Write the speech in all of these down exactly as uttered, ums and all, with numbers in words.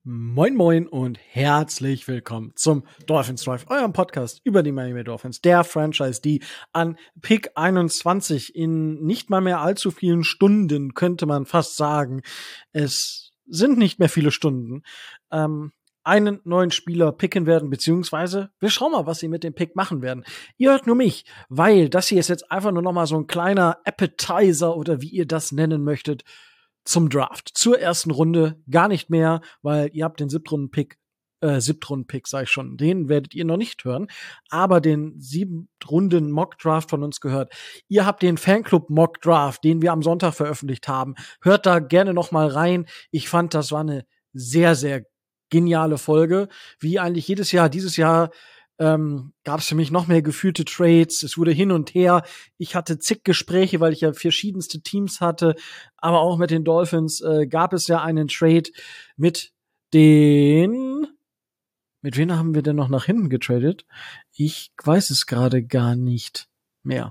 Moin Moin und herzlich willkommen zum Dolphins Drive, eurem Podcast über die Miami Dolphins, der Franchise, die an Pick einundzwanzig in nicht mal mehr allzu vielen Stunden, könnte man fast sagen, es sind nicht mehr viele Stunden, ähm, einen neuen Spieler picken werden, beziehungsweise wir schauen mal, was sie mit dem Pick machen werden. Ihr hört nur mich, weil das hier ist jetzt einfach nur noch mal so ein kleiner Appetizer oder wie ihr das nennen möchtet, zum Draft, zur ersten Runde, gar nicht mehr, weil ihr habt den Siebtrunden-Pick, äh, Siebtrunden-Pick, sag ich schon, den werdet ihr noch nicht hören, aber den Siebtrunden-Mock-Draft von uns gehört. Ihr habt den Fanclub-Mock-Draft, den wir am Sonntag veröffentlicht haben. Hört da gerne noch mal rein. Ich fand, das war eine sehr, sehr geniale Folge, wie eigentlich jedes Jahr. Dieses Jahr Ähm, gab es für mich noch mehr gefühlte Trades. Es wurde hin und her. Ich hatte zig Gespräche, weil ich ja verschiedenste Teams hatte. Aber auch mit den Dolphins äh, gab es ja einen Trade mit den Mit wem haben wir denn noch nach hinten getradet? Ich weiß es gerade gar nicht mehr.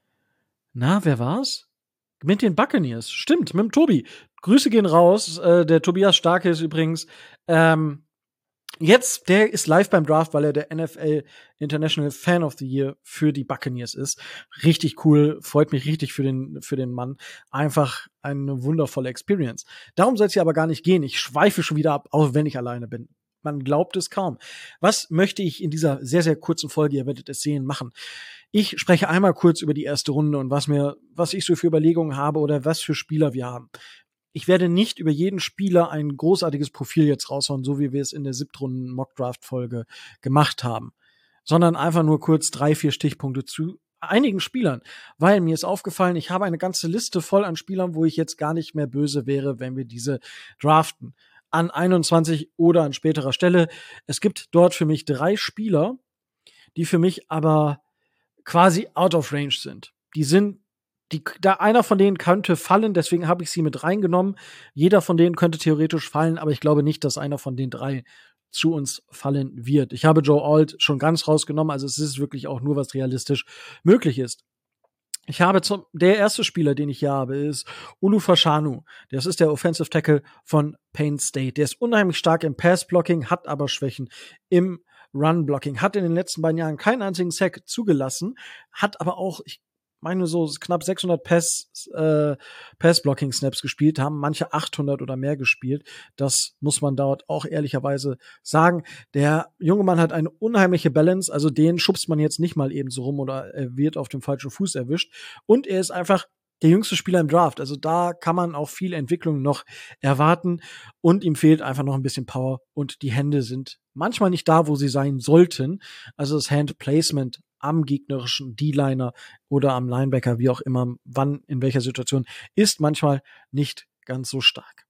Na, wer war's? Mit den Buccaneers. Stimmt, mit dem Tobi. Grüße gehen raus. Äh, der Tobias Starke ist übrigens ähm, Jetzt, der ist live beim Draft, weil er der N F L International Fan of the Year für die Buccaneers ist. Richtig cool, freut mich richtig für den, für den Mann. Einfach eine wundervolle Experience. Darum soll es hier aber gar nicht gehen. Ich schweife schon wieder ab, auch wenn ich alleine bin. Man glaubt es kaum. Was möchte ich in dieser sehr, sehr kurzen Folge, ihr werdet es sehen, machen? Ich spreche einmal kurz über die erste Runde und was mir, was ich so für Überlegungen habe oder was für Spieler wir haben. Ich werde nicht über jeden Spieler ein großartiges Profil jetzt raushauen, so wie wir es in der siebtrunden Mock-Draft-Folge gemacht haben, sondern einfach nur kurz drei, vier Stichpunkte zu einigen Spielern, weil mir ist aufgefallen, ich habe eine ganze Liste voll an Spielern, wo ich jetzt gar nicht mehr böse wäre, wenn wir diese draften. An einundzwanzig oder an späterer Stelle. Es gibt dort für mich drei Spieler, die für mich aber quasi out of range sind. Die sind Die, da einer von denen könnte fallen, deswegen habe ich sie mit reingenommen. Jeder von denen könnte theoretisch fallen, aber ich glaube nicht, dass einer von den drei zu uns fallen wird. Ich habe Joe Alt schon ganz rausgenommen, also es ist wirklich auch nur, was realistisch möglich ist. Ich habe zum, der erste Spieler, den ich hier habe, ist Olu Fashanu. Das ist der Offensive Tackle von Penn State. Der ist unheimlich stark im Pass-Blocking, hat aber Schwächen im Run-Blocking. Hat in den letzten beiden Jahren keinen einzigen Sack zugelassen, hat aber auch, ich meine so knapp sechshundert Pass, äh, Pass-Blocking-Snaps gespielt, haben manche achthundert oder mehr gespielt. Das muss man dort auch ehrlicherweise sagen. Der junge Mann hat eine unheimliche Balance, also den schubst man jetzt nicht mal eben so rum oder er wird auf dem falschen Fuß erwischt. Und er ist einfach der jüngste Spieler im Draft. Also da kann man auch viel Entwicklung noch erwarten und ihm fehlt einfach noch ein bisschen Power und die Hände sind manchmal nicht da, wo sie sein sollten. Also das Hand-Placement am gegnerischen D-Liner oder am Linebacker, wie auch immer, wann, in welcher Situation, ist manchmal nicht ganz so stark.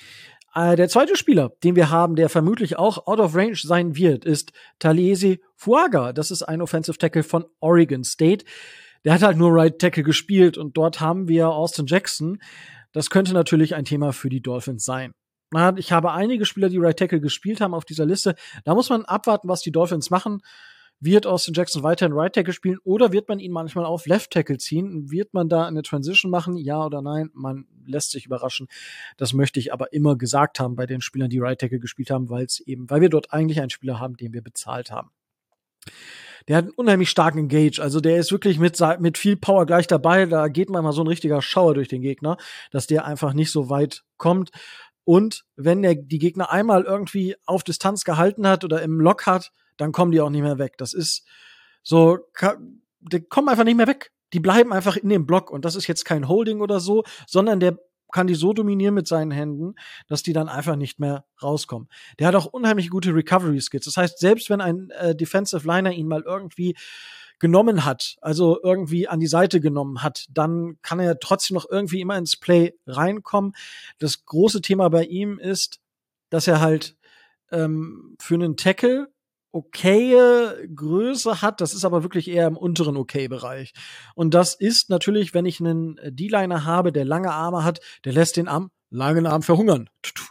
Äh, der zweite Spieler, den wir haben, der vermutlich auch out of range sein wird, ist Talese Fuaga. Das ist ein Offensive Tackle von Oregon State. Der hat halt nur Right Tackle gespielt und dort haben wir Austin Jackson. Das könnte natürlich ein Thema für die Dolphins sein. Ich habe einige Spieler, die Right Tackle gespielt haben auf dieser Liste. Da muss man abwarten, was die Dolphins machen. Wird Austin Jackson weiterhin Right Tackle spielen oder wird man ihn manchmal auf Left Tackle ziehen? Wird man da eine Transition machen? Ja oder nein? Man lässt sich überraschen. Das möchte ich aber immer gesagt haben bei den Spielern, die Right Tackle gespielt haben, weil es eben, weil wir dort eigentlich einen Spieler haben, den wir bezahlt haben. Der hat einen unheimlich starken Engage, also der ist wirklich mit, mit viel Power gleich dabei. Da geht manchmal so ein richtiger Schauer durch den Gegner, dass der einfach nicht so weit kommt. Und wenn der die Gegner einmal irgendwie auf Distanz gehalten hat oder im Lock hat, dann kommen die auch nicht mehr weg. Das ist so, die kommen einfach nicht mehr weg. Die bleiben einfach in dem Block. Und das ist jetzt kein Holding oder so, sondern der kann die so dominieren mit seinen Händen, dass die dann einfach nicht mehr rauskommen. Der hat auch unheimlich gute Recovery-Skills. Das heißt, selbst wenn ein äh, Defensive Liner ihn mal irgendwie genommen hat, also irgendwie an die Seite genommen hat, dann kann er trotzdem noch irgendwie immer ins Play reinkommen. Das große Thema bei ihm ist, dass er halt ähm, für einen Tackle okaye Größe hat, das ist aber wirklich eher im unteren Okay-Bereich. Und das ist natürlich, wenn ich einen D-Liner habe, der lange Arme hat, der lässt den am langen Arm verhungern.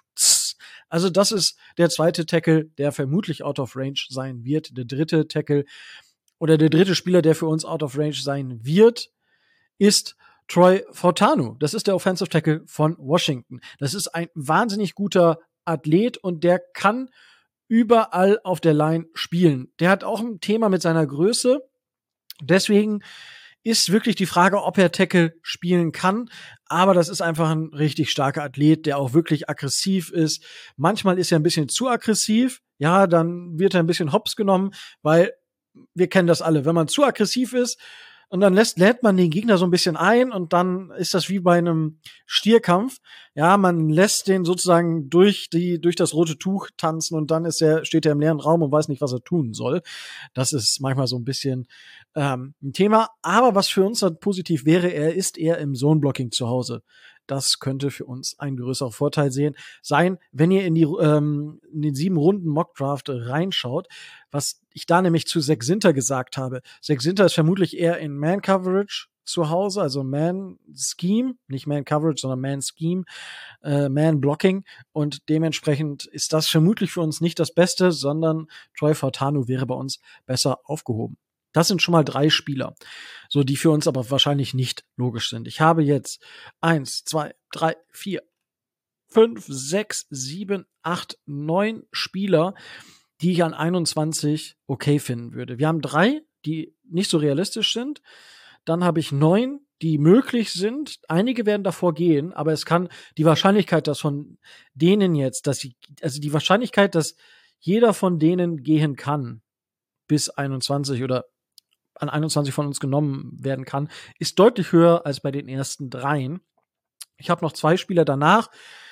Also das ist der zweite Tackle, der vermutlich out of range sein wird. Der dritte Tackle oder der dritte Spieler, der für uns out of range sein wird, ist Troy Fautanu. Das ist der Offensive Tackle von Washington. Das ist ein wahnsinnig guter Athlet und der kann überall auf der Line spielen. Der hat auch ein Thema mit seiner Größe. Deswegen ist wirklich die Frage, ob er Tackle spielen kann. Aber das ist einfach ein richtig starker Athlet, der auch wirklich aggressiv ist. Manchmal ist er ein bisschen zu aggressiv. Ja, dann wird er ein bisschen hops genommen, weil wir kennen das alle. Wenn man zu aggressiv ist und dann lässt, lädt man den Gegner so ein bisschen ein und dann ist das wie bei einem Stierkampf. Ja, man lässt den sozusagen durch die, durch das rote Tuch tanzen und dann ist er, steht er im leeren Raum und weiß nicht, was er tun soll. Das ist manchmal so ein bisschen ähm, ein Thema. Aber was für uns dann positiv wäre, er ist eher im Zone-Blocking zu Hause. Das könnte für uns ein größerer Vorteil sehen, sein, wenn ihr in die ähm, in den sieben Runden Mockdraft reinschaut, was ich da nämlich zu Zach Zinter gesagt habe. Zach Zinter ist vermutlich eher in Man-Coverage zu Hause, also Man-Scheme, nicht Man-Coverage, sondern Man-Scheme, äh, Man-Blocking und dementsprechend ist das vermutlich für uns nicht das Beste, sondern Troy Fautanu wäre bei uns besser aufgehoben. Das sind schon mal drei Spieler, so die für uns aber wahrscheinlich nicht logisch sind. Ich habe jetzt eins, zwei, drei, vier, fünf, sechs, sieben, acht, neun Spieler, die ich an einundzwanzig okay finden würde. Wir haben drei, die nicht so realistisch sind. Dann habe ich neun, die möglich sind. Einige werden davor gehen, aber es kann die Wahrscheinlichkeit, dass von denen jetzt, dass sie, also die Wahrscheinlichkeit, dass jeder von denen gehen kann bis einundzwanzig oder an einundzwanzig von uns genommen werden kann, ist deutlich höher als bei den ersten dreien. Ich habe noch zwei Spieler danach,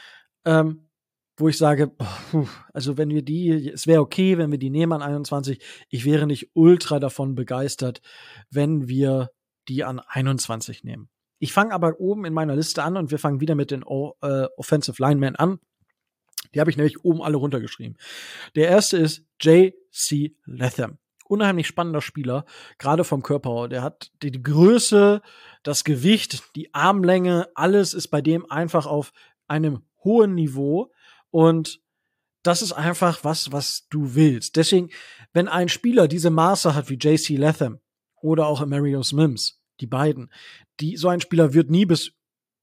ähm, wo ich sage, oh, also wenn wir die, es wäre okay, wenn wir die nehmen an einundzwanzig. Ich wäre nicht ultra davon begeistert, wenn wir die an einundzwanzig nehmen. Ich fange aber oben in meiner Liste an und wir fangen wieder mit den o- äh, Offensive Linemen an. Die habe ich nämlich oben alle runtergeschrieben. Der erste ist J C Latham. Unheimlich spannender Spieler, gerade vom Körper. Der hat die, die Größe, das Gewicht, die Armlänge, alles ist bei dem einfach auf einem hohen Niveau und das ist einfach was, was du willst. Deswegen, wenn ein Spieler diese Maße hat wie J C Latham oder auch Emarius Mims, die beiden, die, so ein Spieler wird nie bis,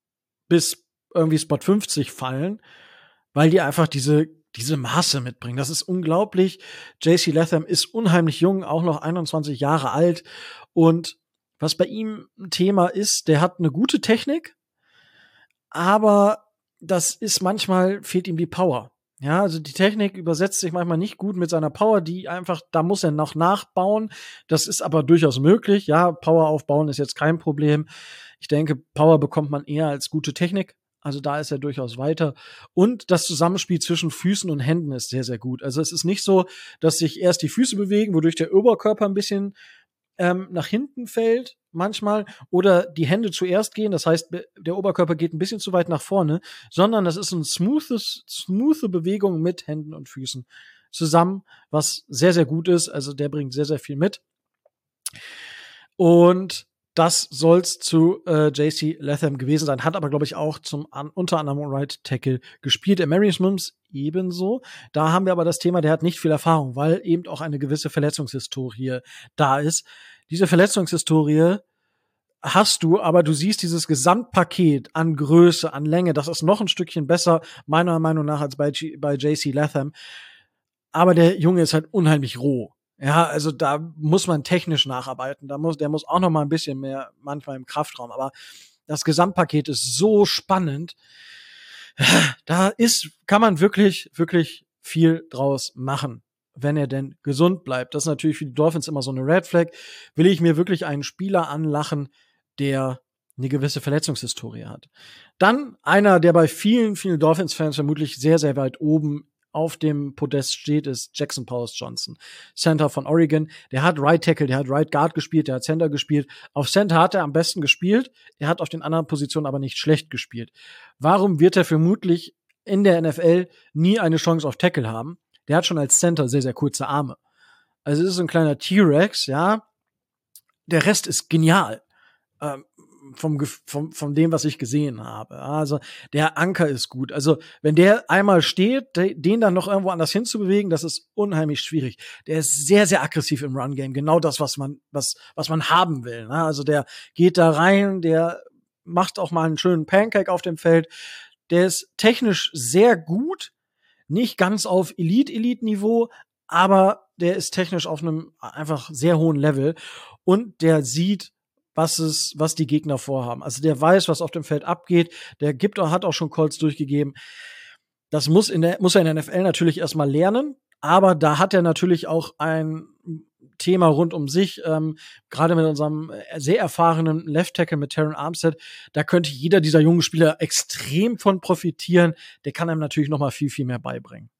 bis irgendwie Spot fünfzig fallen, weil die einfach diese diese Maße mitbringen. Das ist unglaublich. J C Latham ist unheimlich jung, auch noch einundzwanzig Jahre alt. Und was bei ihm ein Thema ist, der hat eine gute Technik, aber das ist manchmal, fehlt ihm die Power. Ja, also die Technik übersetzt sich manchmal nicht gut mit seiner Power, die einfach, da muss er noch nachbauen. Das ist aber durchaus möglich. Ja, Power aufbauen ist jetzt kein Problem. Ich denke, Power bekommt man eher als gute Technik. Also da ist er durchaus weiter. Und das Zusammenspiel zwischen Füßen und Händen ist sehr, sehr gut. Also es ist nicht so, dass sich erst die Füße bewegen, wodurch der Oberkörper ein bisschen ähm, nach hinten fällt manchmal oder die Hände zuerst gehen. Das heißt, der Oberkörper geht ein bisschen zu weit nach vorne, sondern das ist ein smoothes, smoothe Bewegung mit Händen und Füßen zusammen, was sehr, sehr gut ist. Also der bringt sehr, sehr viel mit. Und das soll's zu äh, J C Latham gewesen sein. Hat aber, glaube ich, auch zum an, unter anderem Right Tackle gespielt. Emarius Mims ebenso. Da haben wir aber das Thema, der hat nicht viel Erfahrung, weil eben auch eine gewisse Verletzungshistorie da ist. Diese Verletzungshistorie hast du, aber du siehst dieses Gesamtpaket an Größe, an Länge, das ist noch ein Stückchen besser, meiner Meinung nach, als bei, G- bei J C Latham. Aber der Junge ist halt unheimlich roh. Ja, also da muss man technisch nacharbeiten. Da muss, der muss auch noch mal ein bisschen mehr manchmal im Kraftraum. Aber das Gesamtpaket ist so spannend. Da ist, kann man wirklich, wirklich viel draus machen, wenn er denn gesund bleibt. Das ist natürlich für die Dolphins immer so eine Red Flag. Will ich mir wirklich einen Spieler anlachen, der eine gewisse Verletzungshistorie hat. Dann einer, der bei vielen, vielen Dolphins-Fans vermutlich sehr, sehr weit oben auf dem Podest steht, ist Jackson Powers-Johnson, Center von Oregon. Der hat Right Tackle, der hat Right Guard gespielt, der hat Center gespielt. Auf Center hat er am besten gespielt. Er hat auf den anderen Positionen aber nicht schlecht gespielt. Warum wird er vermutlich in der N F L nie eine Chance auf Tackle haben? Der hat schon als Center sehr, sehr kurze Arme. Also es ist so ein kleiner T-Rex, ja. Der Rest ist genial. Ähm, vom, vom, von dem, was ich gesehen habe. Also der Anker ist gut. Also wenn der einmal steht, den dann noch irgendwo anders hinzubewegen, das ist unheimlich schwierig. Der ist sehr, sehr aggressiv im Run-Game. Genau das, was man, was, was man haben will. Ne? Also der geht da rein, der macht auch mal einen schönen Pancake auf dem Feld. Der ist technisch sehr gut. nicht ganz auf Elite-Elite-Niveau, aber der ist technisch auf einem einfach sehr hohen Level und der sieht, was es, was die Gegner vorhaben. Also der weiß, was auf dem Feld abgeht. Der gibt hat auch schon Calls durchgegeben. Das muss in der, muss er in der N F L natürlich erstmal lernen, aber da hat er natürlich auch ein Thema rund um sich, ähm, gerade mit unserem sehr erfahrenen Left Tackle mit Terron Armstead, da könnte jeder dieser jungen Spieler extrem von profitieren. Der kann einem natürlich noch mal viel, viel mehr beibringen.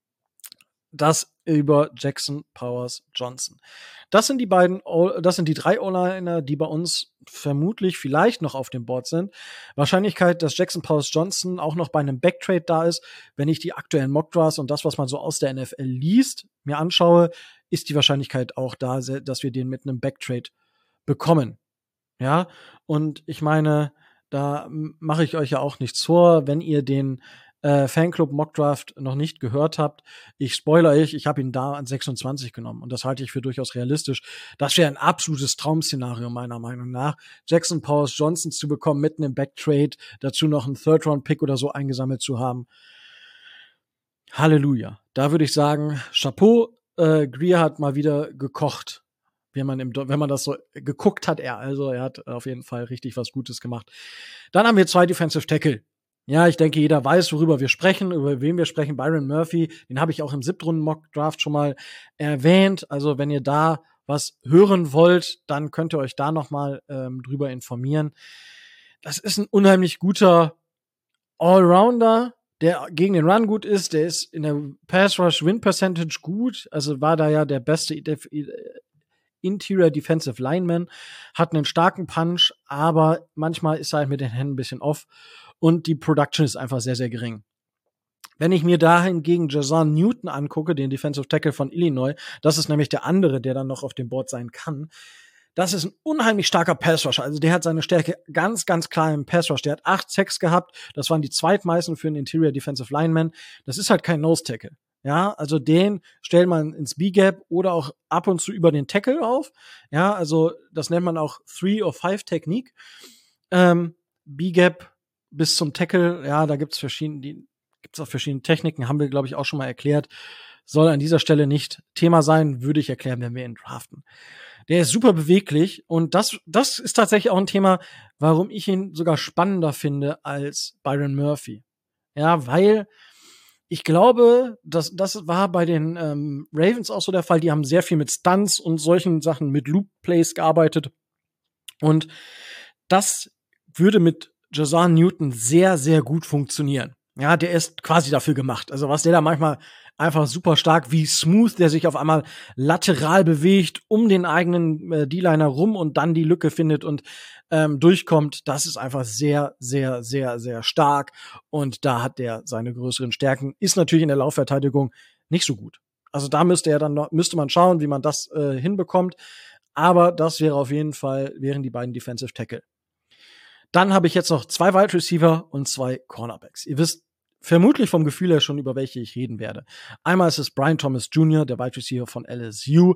Das über Jackson Powers Johnson. Das sind die beiden, das sind die drei O-Liner, die bei uns vermutlich vielleicht noch auf dem Board sind. Wahrscheinlichkeit, dass Jackson Powers Johnson auch noch bei einem Backtrade da ist, wenn ich die aktuellen Mockdrafts und das, was man so aus der N F L liest, mir anschaue, ist die Wahrscheinlichkeit auch da, dass wir den mit einem Backtrade bekommen. Ja, und ich meine, da mache ich euch ja auch nichts vor, wenn ihr den äh, Fanclub Mockdraft noch nicht gehört habt. Ich spoilere euch, ich habe ihn da an sechsundzwanzig genommen und das halte ich für durchaus realistisch. Das wäre ein absolutes Traum-Szenario meiner Meinung nach, Jackson Powers Johnson zu bekommen, mitten im Backtrade, dazu noch einen Third-Round-Pick oder so eingesammelt zu haben. Halleluja. Da würde ich sagen, Chapeau, äh, Grier hat mal wieder gekocht. Wenn man, im, wenn man das so geguckt hat, er, also er hat auf jeden Fall richtig was Gutes gemacht. Dann haben wir zwei Defensive Tackle. Ja, ich denke, jeder weiß, worüber wir sprechen, über wen wir sprechen. Byron Murphy, den habe ich auch im Siebtrunden-Mock-Draft schon mal erwähnt. Also wenn ihr da was hören wollt, dann könnt ihr euch da noch mal ähm, drüber informieren. Das ist ein unheimlich guter Allrounder, der gegen den Run gut ist. Der ist in der Pass-Rush-Win-Percentage gut. Also war da ja der beste Def- Interior Defensive Lineman, hat einen starken Punch, aber manchmal ist er halt mit den Händen ein bisschen off und die Production ist einfach sehr, sehr gering. Wenn ich mir da hingegen Jazan Newton angucke, den Defensive Tackle von Illinois, das ist nämlich der andere, der dann noch auf dem Board sein kann, das ist ein unheimlich starker Pass-Rusher. Also der hat seine Stärke ganz, ganz klar im Pass-Rush. Der hat acht Sacks gehabt, das waren die zweitmeisten für einen Interior Defensive Lineman. Das ist halt kein Nose-Tackle. Ja, also den stellt man ins B-Gap oder auch ab und zu über den Tackle auf. Ja, also das nennt man auch Three- or Five-Technik. Ähm, B-Gap bis zum Tackle, ja, da gibt's verschiedene, die, gibt's auch verschiedene Techniken, haben wir, glaube ich, auch schon mal erklärt. Soll an dieser Stelle nicht Thema sein, würde ich erklären, wenn wir ihn draften. Der ist super beweglich und das, das ist tatsächlich auch ein Thema, warum ich ihn sogar spannender finde als Byron Murphy. Ja, weil ich glaube, das, das war bei den ähm, Ravens auch so der Fall. Die haben sehr viel mit Stunts und solchen Sachen, mit Loop-Plays gearbeitet. Und das würde mit Jazan Newton sehr, sehr gut funktionieren. Ja, der ist quasi dafür gemacht. Also was der da manchmal einfach super stark, wie smooth der sich auf einmal lateral bewegt, um den eigenen äh, D-Liner rum und dann die Lücke findet und ähm, durchkommt, das ist einfach sehr, sehr, sehr, sehr stark. Und da hat der seine größeren Stärken. Ist natürlich in der Laufverteidigung nicht so gut. Also da müsste er dann noch, müsste man schauen, wie man das äh, hinbekommt. Aber das wäre auf jeden Fall, wären die beiden Defensive Tackle. Dann habe ich jetzt noch zwei Wide Receiver und zwei Cornerbacks. Ihr wisst vermutlich vom Gefühl her schon, über welche ich reden werde. Einmal ist es Brian Thomas Junior, der Wide Receiver von L S U.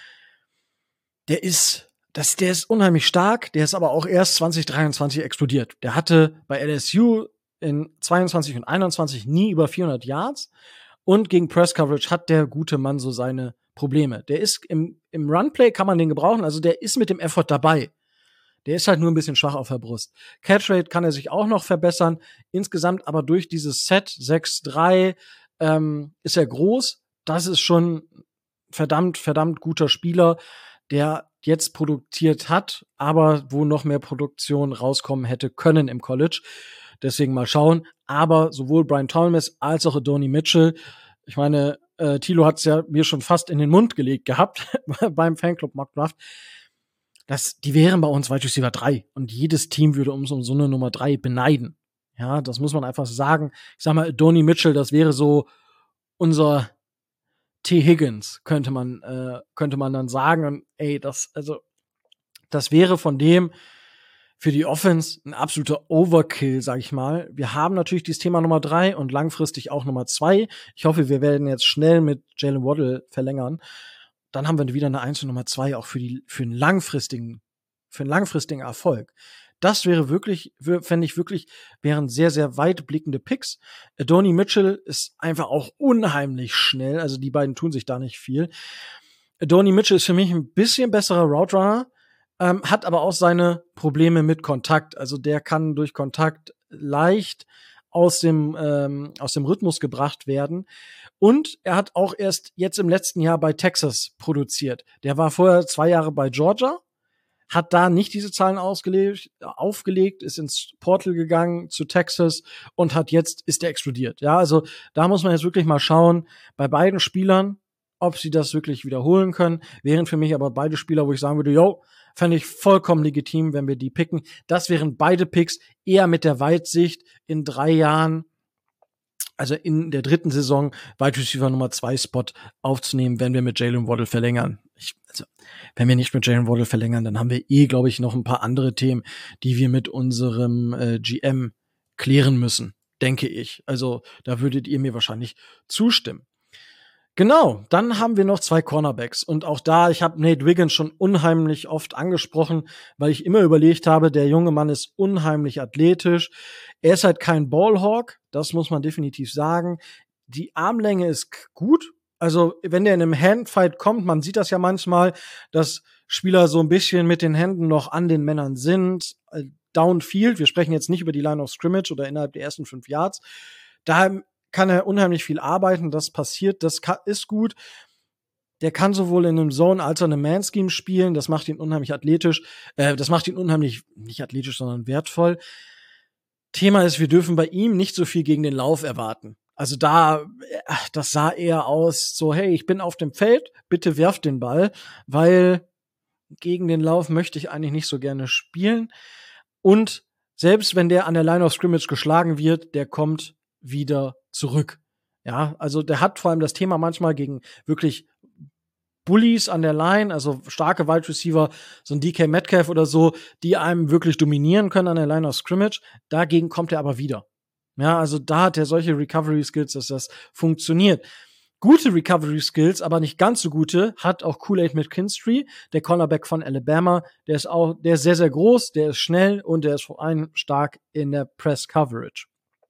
Der ist, das, der ist unheimlich stark, der ist aber auch erst zwanzig dreiundzwanzig explodiert. Der hatte bei L S U in zweiundzwanzig und einundzwanzig nie über vierhundert Yards und gegen Press Coverage hat der gute Mann so seine Probleme. Der ist im, im Runplay kann man den gebrauchen, also der ist mit dem Effort dabei. Der ist halt nur ein bisschen schwach auf der Brust. Catchrate kann er sich auch noch verbessern. Insgesamt aber durch dieses Set sechs drei ähm, ist er groß. Das ist schon verdammt, verdammt guter Spieler, der jetzt produziert hat, aber wo noch mehr Produktion rauskommen hätte können im College. Deswegen mal schauen. Aber sowohl Brian Thomas als auch Adonai Mitchell, ich meine, äh, Thilo hat es ja mir schon fast in den Mund gelegt gehabt beim Fanclub Mock Draft. Das, die wären bei uns Wide Receiver drei und jedes Team würde uns um so eine Nummer drei beneiden. Ja, das muss man einfach sagen. Ich sag mal, Adonai Mitchell, das wäre so unser T. Higgins, könnte man, äh, könnte man dann sagen. Und ey, das, also, das wäre von dem für die Offense ein absoluter Overkill, sag ich mal. Wir haben natürlich dieses Thema Nummer drei und langfristig auch Nummer zwei. Ich hoffe, wir werden jetzt schnell mit Jalen Waddle verlängern. Dann haben wir wieder eine eins und Nummer zwei auch für die, für einen langfristigen, für einen langfristigen Erfolg. Das wäre wirklich, fände ich wirklich, wären sehr, sehr weitblickende Picks. Adonai Mitchell ist einfach auch unheimlich schnell, also die beiden tun sich da nicht viel. Adonai Mitchell ist für mich ein bisschen besserer Route Runner, ähm, hat aber auch seine Probleme mit Kontakt. Also der kann durch Kontakt leicht aus dem, ähm, aus dem Rhythmus gebracht werden. Und er hat auch erst jetzt im letzten Jahr bei Texas produziert. Der war vorher zwei Jahre bei Georgia, hat da nicht diese Zahlen ausgelegt, aufgelegt, ist ins Portal gegangen zu Texas und hat jetzt, ist er explodiert. Ja, also da muss man jetzt wirklich mal schauen, bei beiden Spielern, ob sie das wirklich wiederholen können. Wären für mich aber beide Spieler, wo ich sagen würde, yo, fände ich vollkommen legitim, wenn wir die picken. Das wären beide Picks eher mit der Weitsicht in drei Jahren, also in der dritten Saison, Wide Receiver Nummer zwei Spot aufzunehmen, wenn wir mit Jalen Waddle verlängern. Ich, also, wenn wir nicht mit Jalen Waddle verlängern, dann haben wir eh, glaube ich, noch ein paar andere Themen, die wir mit unserem äh, G M klären müssen, denke ich. Also da würdet ihr mir wahrscheinlich zustimmen. Genau, dann haben wir noch zwei Cornerbacks. Und auch da, ich habe Nate Wiggins schon unheimlich oft angesprochen, weil ich immer überlegt habe, der junge Mann ist unheimlich athletisch. Er ist halt kein Ballhawk, das muss man definitiv sagen. Die Armlänge ist gut. Also wenn der in einem Handfight kommt, man sieht das ja manchmal, dass Spieler so ein bisschen mit den Händen noch an den Männern sind. Downfield, wir sprechen jetzt nicht über die Line of Scrimmage oder innerhalb der ersten fünf Yards. Da kann er unheimlich viel arbeiten, das passiert, das ist gut. Der kann sowohl in einem Zone als auch in einem Man-Scheme spielen, das macht ihn unheimlich athletisch, äh, das macht ihn unheimlich, nicht athletisch, sondern wertvoll. Thema ist, wir dürfen bei ihm nicht so viel gegen den Lauf erwarten. Also da, das sah eher aus, so, hey, ich bin auf dem Feld, bitte werft den Ball, weil gegen den Lauf möchte ich eigentlich nicht so gerne spielen. Und selbst wenn der an der Line of Scrimmage geschlagen wird, der kommt wieder zurück. Ja, also der hat vor allem das Thema manchmal gegen wirklich Bullies an der Line, also starke Wide Receiver, so ein D K Metcalf oder so, die einem wirklich dominieren können an der Line of Scrimmage. Dagegen kommt er aber wieder. Ja, also da hat er solche Recovery Skills, dass das funktioniert. Gute Recovery Skills, aber nicht ganz so gute, hat auch Kool-Aid McKinstry, der Cornerback von Alabama. Der ist auch, der ist sehr, sehr groß, der ist schnell und der ist vor allem stark in der Press Coverage.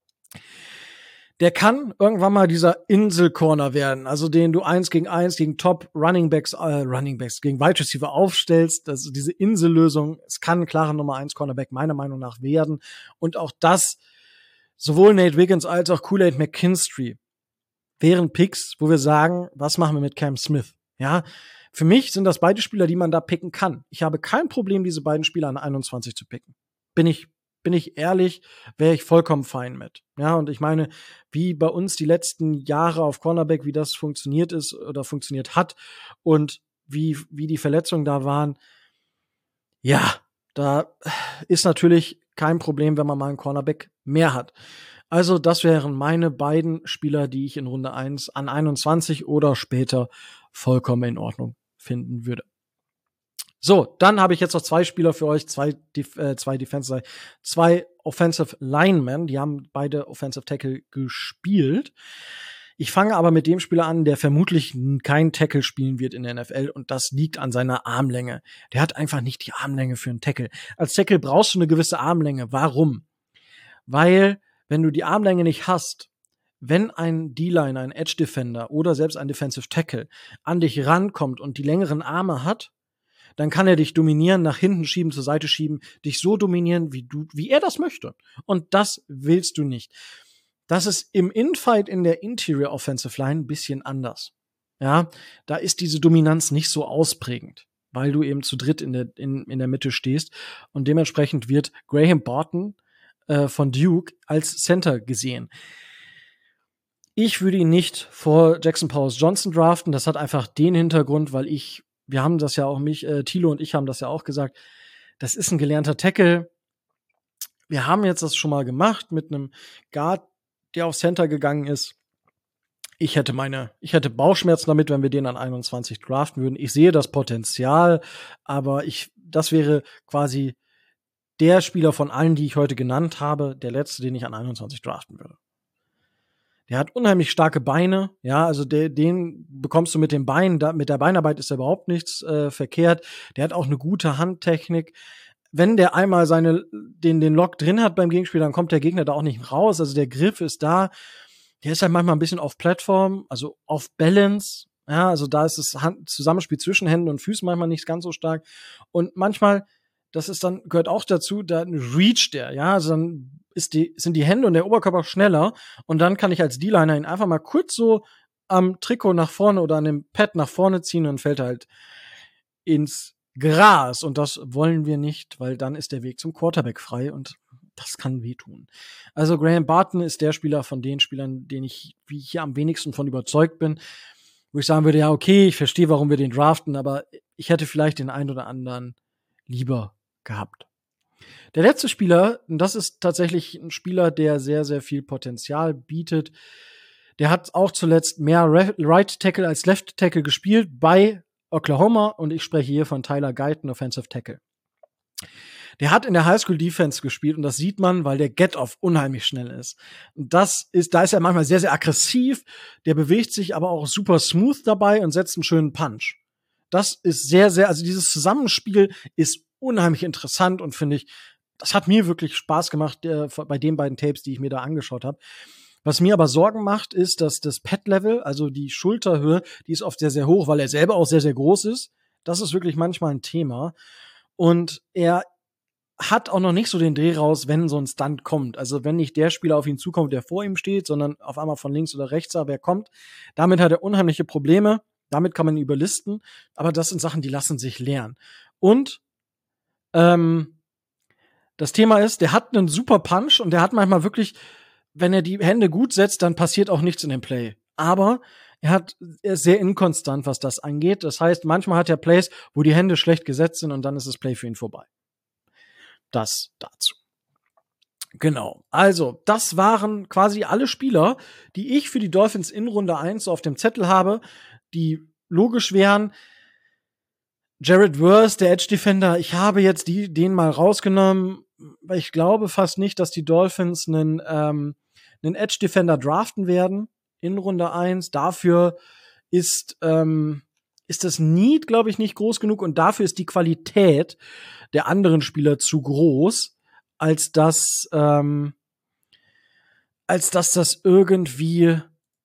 Der kann irgendwann mal dieser Insel-Corner werden, also den du eins gegen eins gegen Top Runningbacks, äh, Runningbacks gegen Wide Receiver aufstellst. Also diese Insellösung, es kann ein klarer Nummer eins Cornerback meiner Meinung nach werden. Und auch das, sowohl Nate Wiggins als auch Kool-Aid McKinstry wären Picks, wo wir sagen, was machen wir mit Cam Smith? Ja, für mich sind das beide Spieler, die man da picken kann. Ich habe kein Problem, diese beiden Spieler an einundzwanzig zu picken. Bin ich Bin ich ehrlich, wäre ich vollkommen fein mit. Ja, und ich meine, wie bei uns die letzten Jahre auf Cornerback, wie das funktioniert ist oder funktioniert hat und wie, wie die Verletzungen da waren, ja, da ist natürlich kein Problem, wenn man mal einen Cornerback mehr hat. Also das wären meine beiden Spieler, die ich in Runde eins an einundzwanzig oder später vollkommen in Ordnung finden würde. So, dann habe ich jetzt noch zwei Spieler für euch, zwei, äh, zwei Defensive, zwei Offensive Linemen, die haben beide Offensive Tackle gespielt. Ich fange aber mit dem Spieler an, der vermutlich kein Tackle spielen wird in der N F L und das liegt an seiner Armlänge. Der hat einfach nicht die Armlänge für einen Tackle. Als Tackle brauchst du eine gewisse Armlänge. Warum? Weil, wenn du die Armlänge nicht hast, wenn ein D-Liner, ein Edge Defender oder selbst ein Defensive Tackle an dich rankommt und die längeren Arme hat, dann kann er dich dominieren, nach hinten schieben, zur Seite schieben, dich so dominieren, wie du, wie er das möchte. Und das willst du nicht. Das ist im Infight in der Interior Offensive Line ein bisschen anders. Ja, da ist diese Dominanz nicht so ausprägend, weil du eben zu dritt in der, in, in der Mitte stehst. Und dementsprechend wird Graham Barton äh, von Duke als Center gesehen. Ich würde ihn nicht vor Jackson Powers Johnson draften. Das hat einfach den Hintergrund, weil ich Wir haben das ja auch, mich, äh, Thilo und ich haben das ja auch gesagt, das ist ein gelernter Tackle. Wir haben jetzt das schon mal gemacht mit einem Guard, der auf Center gegangen ist. Ich hätte meine, ich hätte Bauchschmerzen damit, wenn wir den an einundzwanzig draften würden. Ich sehe das Potenzial, aber ich, das wäre quasi der Spieler von allen, die ich heute genannt habe, der letzte, den ich an einundzwanzig draften würde. Der hat unheimlich starke Beine, ja, also der, den bekommst du mit den Beinen, da, mit der Beinarbeit ist da überhaupt nichts äh, verkehrt. Der hat auch eine gute Handtechnik. wenn der einmal seine, den, den Lock drin hat beim Gegenspiel, dann kommt der Gegner da auch nicht raus. Also der Griff ist da. Der ist halt manchmal ein bisschen auf Plattform, also auf Balance. Ja, also da ist das Hand- Zusammenspiel zwischen Händen und Füßen manchmal nicht ganz so stark. Und manchmal, das ist dann, gehört auch dazu, da reacht der, ja, also dann ist die, sind die Hände und der Oberkörper schneller und dann kann ich als D-Liner ihn einfach mal kurz so am Trikot nach vorne oder an dem Pad nach vorne ziehen und dann fällt er halt ins Gras und das wollen wir nicht, weil dann ist der Weg zum Quarterback frei und das kann wehtun. Also Graham Barton ist der Spieler von den Spielern, den ich wie hier am wenigsten von überzeugt bin, wo ich sagen würde, ja, okay, ich verstehe, warum wir den draften, aber ich hätte vielleicht den einen oder anderen lieber gehabt. Der letzte Spieler, und das ist tatsächlich ein Spieler, der sehr, sehr viel Potenzial bietet. Der hat auch zuletzt mehr Right Tackle als Left Tackle gespielt bei Oklahoma und ich spreche hier von Tyler Guyton, Offensive Tackle. Der hat in der Highschool Defense gespielt und das sieht man, weil der Get-Off unheimlich schnell ist. Und das ist, da ist er manchmal sehr, sehr aggressiv. Der bewegt sich aber auch super smooth dabei und setzt einen schönen Punch. Das ist sehr, sehr, also dieses Zusammenspiel ist unheimlich interessant und finde ich, das hat mir wirklich Spaß gemacht äh, bei den beiden Tapes, die ich mir da angeschaut habe. Was mir aber Sorgen macht, ist, dass das Pad-Level, also die Schulterhöhe, die ist oft sehr, sehr hoch, weil er selber auch sehr, sehr groß ist. Das ist wirklich manchmal ein Thema. Und er hat auch noch nicht so den Dreh raus, wenn so ein Stunt kommt. Also wenn nicht der Spieler auf ihn zukommt, der vor ihm steht, sondern auf einmal von links oder rechts, wer kommt. Damit hat er unheimliche Probleme. Damit kann man ihn überlisten. Aber das sind Sachen, die lassen sich lernen. Und ähm, das Thema ist, der hat einen super Punch und der hat manchmal wirklich, wenn er die Hände gut setzt, dann passiert auch nichts in dem Play. Aber er hat, er ist sehr inkonstant, was das angeht. Das heißt, manchmal hat er Plays, wo die Hände schlecht gesetzt sind und dann ist das Play für ihn vorbei. Das dazu. Genau. Also, das waren quasi alle Spieler, die ich für die Dolphins in Runde eins so auf dem Zettel habe, die logisch wären. Jared Verse, der Edge Defender, ich habe jetzt die, den mal rausgenommen, weil ich glaube fast nicht, dass die Dolphins einen, ähm, einen Edge Defender draften werden in Runde eins. Dafür ist, ähm, ist das Need, glaube ich, nicht groß genug und dafür ist die Qualität der anderen Spieler zu groß, als dass, ähm, als dass das irgendwie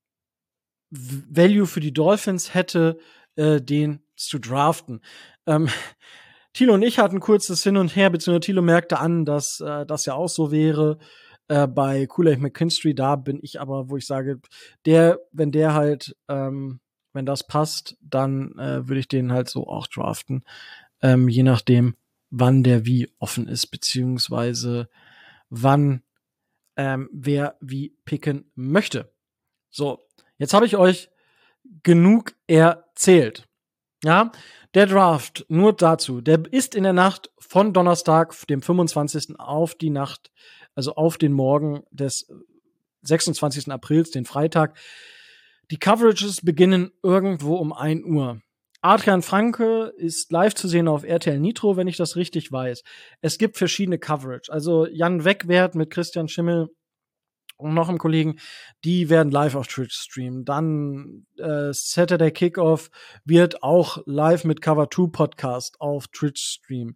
Value für die Dolphins hätte, äh, den zu draften. Ähm, Thilo und ich hatten kurzes Hin und Her, beziehungsweise Thilo merkte an, dass äh, das ja auch so wäre. Äh, bei Kool-Aid McKinstry, da bin ich aber, wo ich sage, der, wenn der halt, ähm, wenn das passt, dann äh, würde ich den halt so auch draften. Ähm, je nachdem, wann der wie offen ist, beziehungsweise wann ähm, wer wie picken möchte. So, jetzt habe ich euch genug erzählt. Ja, der Draft, nur dazu, der ist in der Nacht von Donnerstag, dem fünfundzwanzigsten auf die Nacht, also auf den Morgen des sechsundzwanzigsten Aprils, den Freitag. Die Coverages beginnen irgendwo um ein Uhr. Adrian Franke ist live zu sehen auf R T L Nitro, wenn ich das richtig weiß. Es gibt verschiedene Coverage. Also Jan Wegwert mit Christian Schimmel und noch einem Kollegen, die werden live auf Twitch streamen. Dann äh, Saturday Kickoff wird auch live mit Cover zwei Podcast auf Twitch streamen.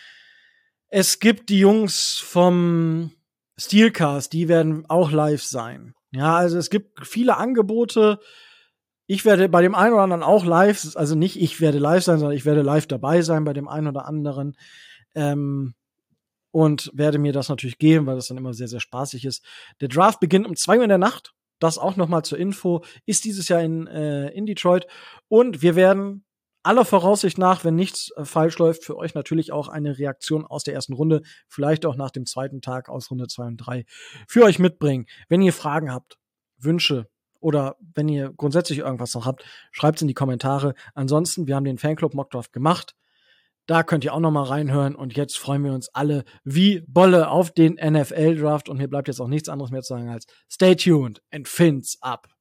Es gibt die Jungs vom Steelcast, die werden auch live sein. Ja, also es gibt viele Angebote. Ich werde bei dem einen oder anderen auch live, also nicht ich werde live sein, sondern ich werde live dabei sein bei dem einen oder anderen. Ähm, und werde mir das natürlich geben, weil das dann immer sehr, sehr spaßig ist. Der Draft beginnt um zwei Uhr in der Nacht. Das auch noch mal zur Info. Ist dieses Jahr in, äh, in Detroit. Und wir werden aller Voraussicht nach, wenn nichts äh, falsch läuft, für euch natürlich auch eine Reaktion aus der ersten Runde, vielleicht auch nach dem zweiten Tag aus Runde zwei und drei, für euch mitbringen. Wenn ihr Fragen habt, Wünsche oder wenn ihr grundsätzlich irgendwas noch habt, schreibt's in die Kommentare. Ansonsten, wir haben den Fanclub Mockdraft gemacht. Da könnt ihr auch noch mal reinhören und jetzt freuen wir uns alle wie Bolle auf den N F L-Draft und mir bleibt jetzt auch nichts anderes mehr zu sagen als stay tuned and fins up.